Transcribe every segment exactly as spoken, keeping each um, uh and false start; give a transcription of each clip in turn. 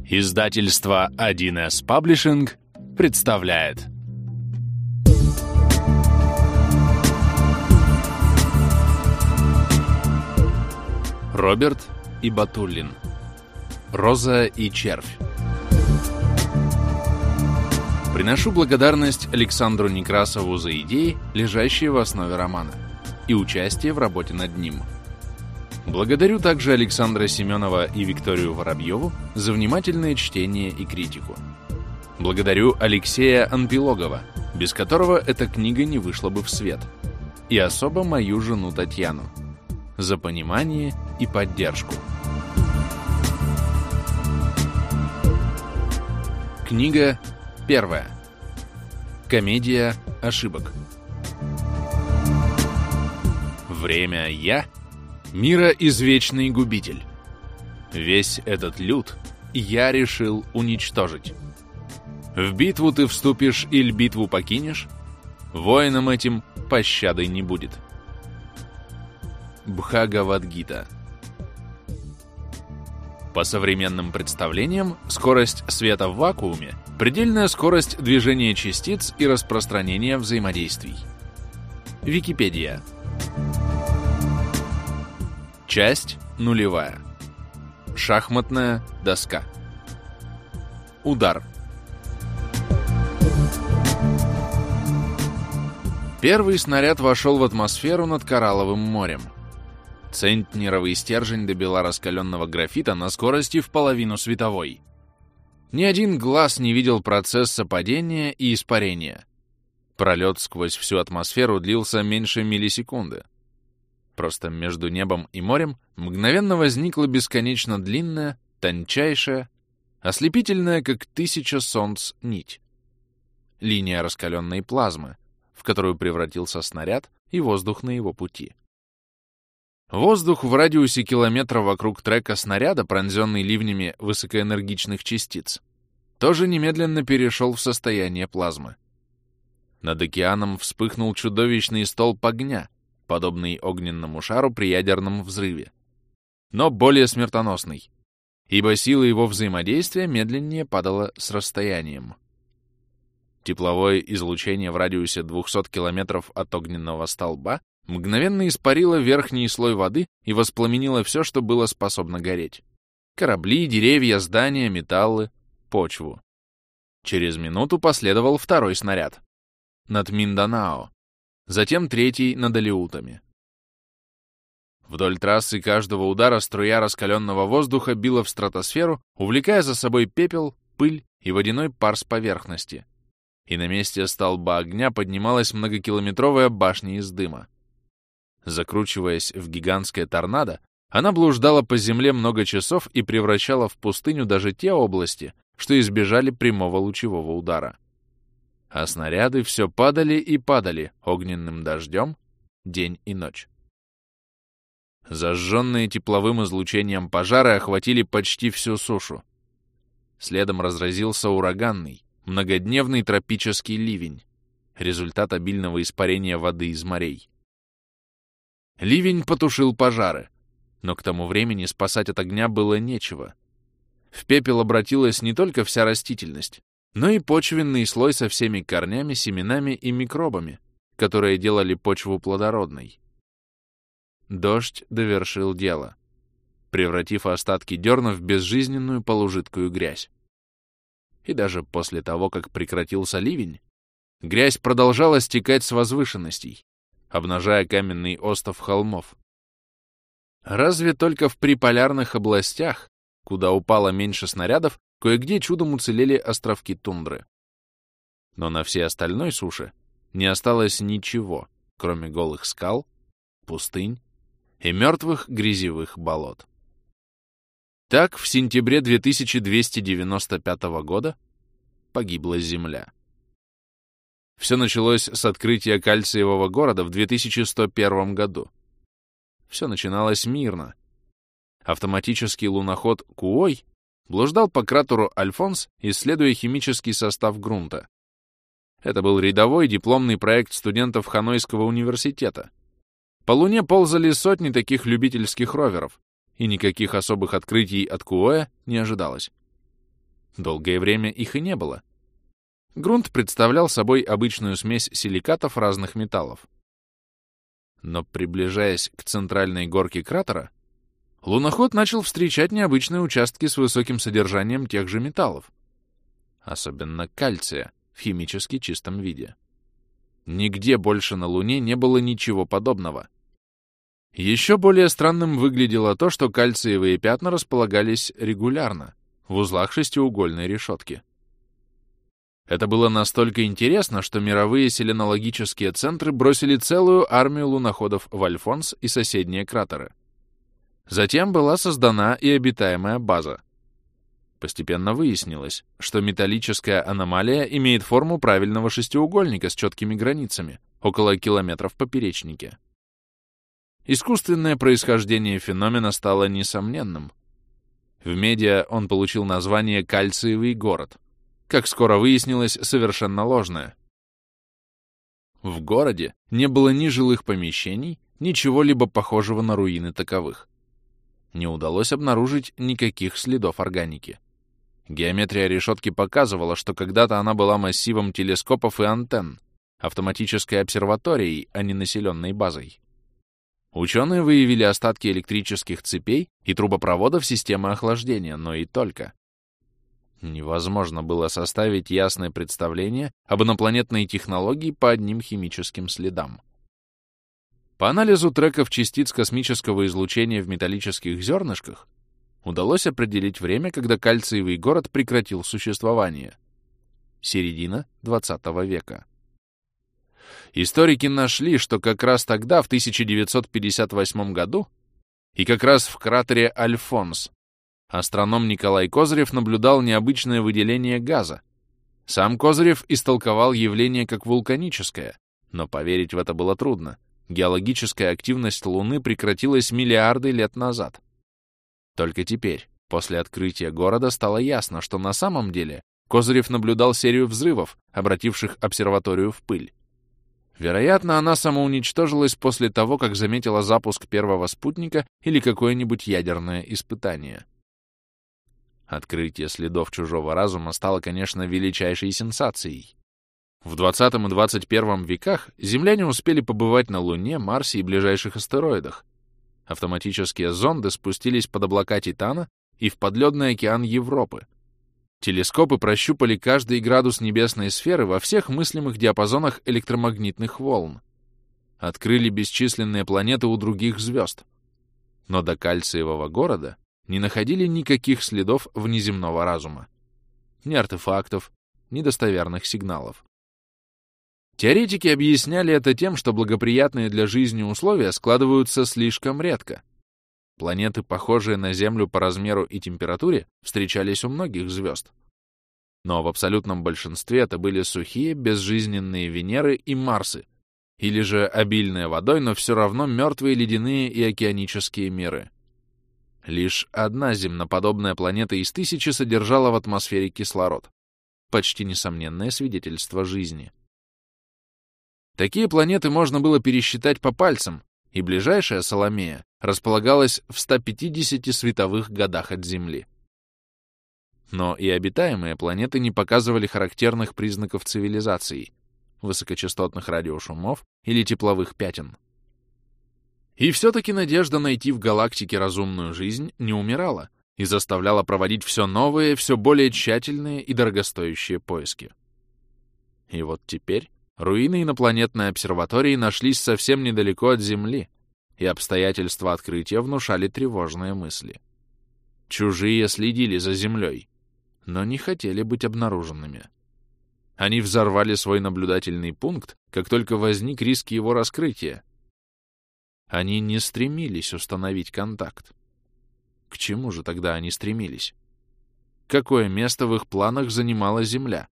Издательство один эс Publishing представляет. Роберт и Батуллин. Роза и червь. Приношу благодарность Александру Некрасову за идеи, лежащие в основе романа, и участие в работе над ним. Благодарю также Александра Семенова и Викторию Воробьеву за внимательное чтение и критику. Благодарю Алексея Анпилогова, без которого эта книга не вышла бы в свет, и особо мою жену Татьяну за понимание и поддержку. Книга первая. Комедия ошибок. Время «Я» — мира извечный губитель. Весь этот люд я решил уничтожить. В битву ты вступишь или битву покинешь, воинам этим пощады не будет. Бхагавад-гита. По современным представлениям, скорость света в вакууме — предельная скорость движения частиц и распространения взаимодействий. Википедия. Часть нулевая. Шахматная доска. Удар. Первый снаряд вошел в атмосферу над Коралловым морем. Центнеровый стержень добила раскаленного графита на скорости в половину световой. Ни один глаз не видел процесса падения и испарения. Пролет сквозь всю атмосферу длился меньше миллисекунды. Просто между небом и морем мгновенно возникла бесконечно длинная, тончайшая, ослепительная, как тысяча солнц, нить. Линия раскаленной плазмы, в которую превратился снаряд и воздух на его пути. Воздух в радиусе километра вокруг трека снаряда, пронзенный ливнями высокоэнергичных частиц, тоже немедленно перешел в состояние плазмы. Над океаном вспыхнул чудовищный столб огня, подобный огненному шару при ядерном взрыве, но более смертоносный, ибо сила его взаимодействия медленнее падала с расстоянием. Тепловое излучение в радиусе двухсот километров от огненного столба мгновенно испарило верхний слой воды и воспламенило все, что было способно гореть. Корабли, деревья, здания, металлы, почву. Через минуту последовал второй снаряд. Над Минданао. Затем третий над Алеутами. Вдоль трассы каждого удара струя раскаленного воздуха била в стратосферу, увлекая за собой пепел, пыль и водяной пар с поверхности. И на месте столба огня поднималась многокилометровая башня из дыма. Закручиваясь в гигантское торнадо, она блуждала по земле много часов и превращала в пустыню даже те области, что избежали прямого лучевого удара. А снаряды все падали и падали огненным дождем день и ночь. Зажженные тепловым излучением пожары охватили почти всю сушу. Следом разразился ураганный, многодневный тропический ливень, результат обильного испарения воды из морей. Ливень потушил пожары, но к тому времени спасать от огня было нечего. В пепел обратилась не только вся растительность, но и почвенный слой со всеми корнями, семенами и микробами, которые делали почву плодородной. Дождь довершил дело, превратив остатки дерна в безжизненную полужидкую грязь. И даже после того, как прекратился ливень, грязь продолжала стекать с возвышенностей, обнажая каменный остов холмов. Разве только в приполярных областях, куда упало меньше снарядов, кое-где чудом уцелели островки тундры. Но на всей остальной суше не осталось ничего, кроме голых скал, пустынь и мертвых грязевых болот. Так в сентябре две тысячи двести девяносто пятого года погибла Земля. Все началось с открытия кальциевого города в две тысячи сто первом году. Все начиналось мирно. Автоматический луноход Куой блуждал по кратеру Альфонс, исследуя химический состав грунта. Это был рядовой дипломный проект студентов Ханойского университета. По Луне ползали сотни таких любительских роверов, и никаких особых открытий от Куоя не ожидалось. Долгое время их и не было. Грунт представлял собой обычную смесь силикатов разных металлов. Но, приближаясь к центральной горке кратера, луноход начал встречать необычные участки с высоким содержанием тех же металлов, особенно кальция в химически чистом виде. Нигде больше на Луне не было ничего подобного. Еще более странным выглядело то, что кальциевые пятна располагались регулярно, в узлах шестиугольной решетки. Это было настолько интересно, что мировые селенологические центры бросили целую армию луноходов в Альфонс и соседние кратеры. Затем была создана и обитаемая база. Постепенно выяснилось, что металлическая аномалия имеет форму правильного шестиугольника с четкими границами, около километра в поперечнике. Искусственное происхождение феномена стало несомненным. В медиа он получил название «Кальциевый город», как скоро выяснилось, совершенно ложное. В городе не было ни жилых помещений, ни чего-либо похожего на руины таковых. Не удалось обнаружить никаких следов органики. Геометрия решетки показывала, что когда-то она была массивом телескопов и антенн, автоматической обсерваторией, а не населенной базой. Ученые выявили остатки электрических цепей и трубопроводов системы охлаждения, но и только. Невозможно было составить ясное представление об инопланетной технологии по одним химическим следам. По анализу треков частиц космического излучения в металлических зернышках удалось определить время, когда кальциевый город прекратил существование. Середина двадцатого века. Историки нашли, что как раз тогда, в тысяча девятьсот пятьдесят восьмом году, и как раз в кратере Альфонс, астроном Николай Козырев наблюдал необычное выделение газа. Сам Козырев истолковал явление как вулканическое, но поверить в это было трудно. Геологическая активность Луны прекратилась миллиарды лет назад. Только теперь, после открытия города, стало ясно, что на самом деле Козырев наблюдал серию взрывов, обративших обсерваторию в пыль. Вероятно, она самоуничтожилась после того, как заметила запуск первого спутника или какое-нибудь ядерное испытание. Открытие следов чужого разума стало, конечно, величайшей сенсацией. В двадцатом и двадцать первом веках земляне успели побывать на Луне, Марсе и ближайших астероидах. Автоматические зонды спустились под облака Титана и в подледный океан Европы. Телескопы прощупали каждый градус небесной сферы во всех мыслимых диапазонах электромагнитных волн. Открыли бесчисленные планеты у других звезд. Но до кальциевого города не находили никаких следов внеземного разума. Ни артефактов, ни достоверных сигналов. Теоретики объясняли это тем, что благоприятные для жизни условия складываются слишком редко. Планеты, похожие на Землю по размеру и температуре, встречались у многих звезд. Но в абсолютном большинстве это были сухие, безжизненные Венеры и Марсы, или же обильные водой, но все равно мертвые ледяные и океанические миры. Лишь одна земноподобная планета из тысячи содержала в атмосфере кислород. Почти несомненное свидетельство жизни. Такие планеты можно было пересчитать по пальцам, и ближайшая Соломея располагалась в ста пятидесяти световых годах от Земли. Но и обитаемые планеты не показывали характерных признаков цивилизации, высокочастотных радиошумов или тепловых пятен. И все-таки надежда найти в галактике разумную жизнь не умирала и заставляла проводить все новые, все более тщательные и дорогостоящие поиски. И вот теперь руины инопланетной обсерватории нашлись совсем недалеко от Земли, и обстоятельства открытия внушали тревожные мысли. Чужие следили за Землей, но не хотели быть обнаруженными. Они взорвали свой наблюдательный пункт, как только возник риск его раскрытия. Они не стремились установить контакт. К чему же тогда они стремились? Какое место в их планах занимала Земля?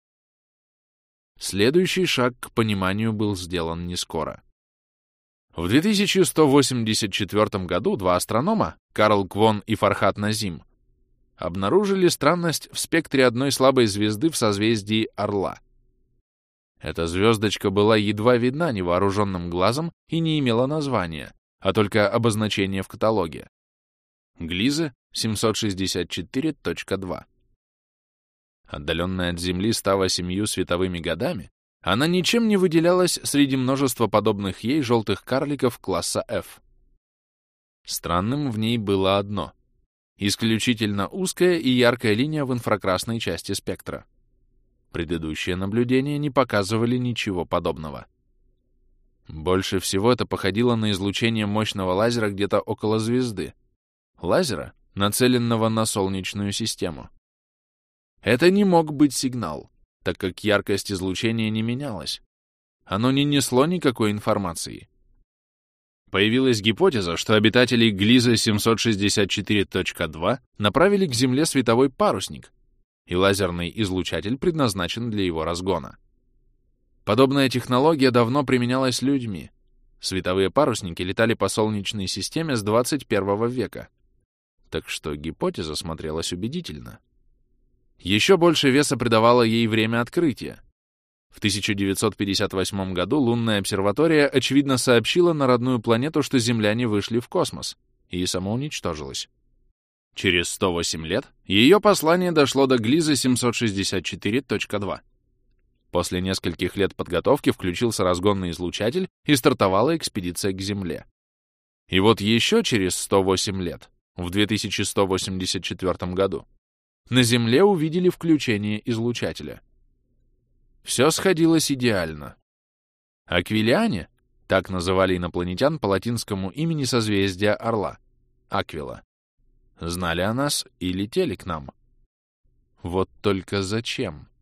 Следующий шаг к пониманию был сделан не скоро. В две тысячи сто восемьдесят четвёртом году два астронома, Карл Квон и Фархад Назим, обнаружили странность в спектре одной слабой звезды в созвездии Орла. Эта звездочка была едва видна невооруженным глазом и не имела названия, а только обозначение в каталоге. Глиза семьсот шестьдесят четыре точка два. Отдаленная от Земли ста восемью световыми годами, она ничем не выделялась среди множества подобных ей желтых карликов класса F. Странным в ней было одно — исключительно узкая и яркая линия в инфракрасной части спектра. Предыдущие наблюдения не показывали ничего подобного. Больше всего это походило на излучение мощного лазера где-то около звезды. Лазера, нацеленного на Солнечную систему. Это не мог быть сигнал, так как яркость излучения не менялась. Оно не несло никакой информации. Появилась гипотеза, что обитатели Глиза семьсот шестьдесят четыре точка два направили к Земле световой парусник, и лазерный излучатель предназначен для его разгона. Подобная технология давно применялась людьми. Световые парусники летали по Солнечной системе с двадцать первого века. Так что гипотеза смотрелась убедительно. Еще больше веса придавало ей время открытия. В тысяча девятьсот пятьдесят восьмом году лунная обсерватория очевидно сообщила на родную планету, что земляне вышли в космос, и самоуничтожилась. Через сто восемь лет ее послание дошло до Глиза семьсот шестьдесят четыре точка два. После нескольких лет подготовки включился разгонный излучатель и стартовала экспедиция к Земле. И вот еще через сто восемь лет, в две тысячи сто восемьдесят четвёртом году, на Земле увидели включение излучателя. Все сходилось идеально. Аквилиане, так называли инопланетян по латинскому имени созвездия Орла, Аквила, знали о нас и летели к нам. Вот только зачем?